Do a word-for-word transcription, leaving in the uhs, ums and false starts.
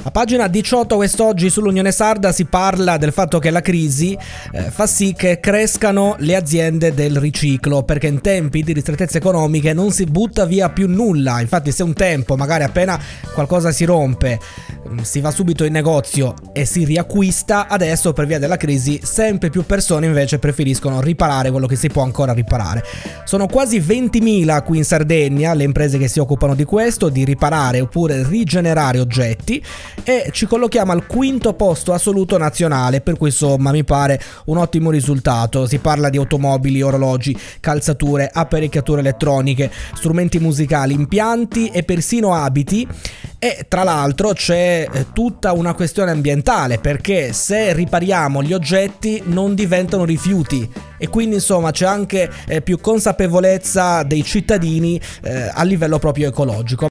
A pagina diciotto quest'oggi sull'Unione Sarda si parla del fatto che la crisi eh, fa sì che crescano le aziende del riciclo, perché in tempi di ristrettezze economiche non si butta via più nulla. Infatti se un tempo magari appena qualcosa si rompe si va subito in negozio e si riacquista, adesso per via della crisi sempre più persone invece preferiscono riparare quello che si può ancora riparare. Sono quasi ventimila qui in Sardegna le imprese che si occupano di questo, di riparare oppure rigenerare oggetti, e ci collochiamo al quinto posto assoluto nazionale, per cui insomma mi pare un ottimo risultato. Si parla di automobili, orologi, calzature, apparecchiature elettroniche, strumenti musicali, impianti e persino abiti. E tra l'altro c'è tutta una questione ambientale, perché se ripariamo gli oggetti non diventano rifiuti e quindi insomma c'è anche eh, più consapevolezza dei cittadini eh, a livello proprio ecologico.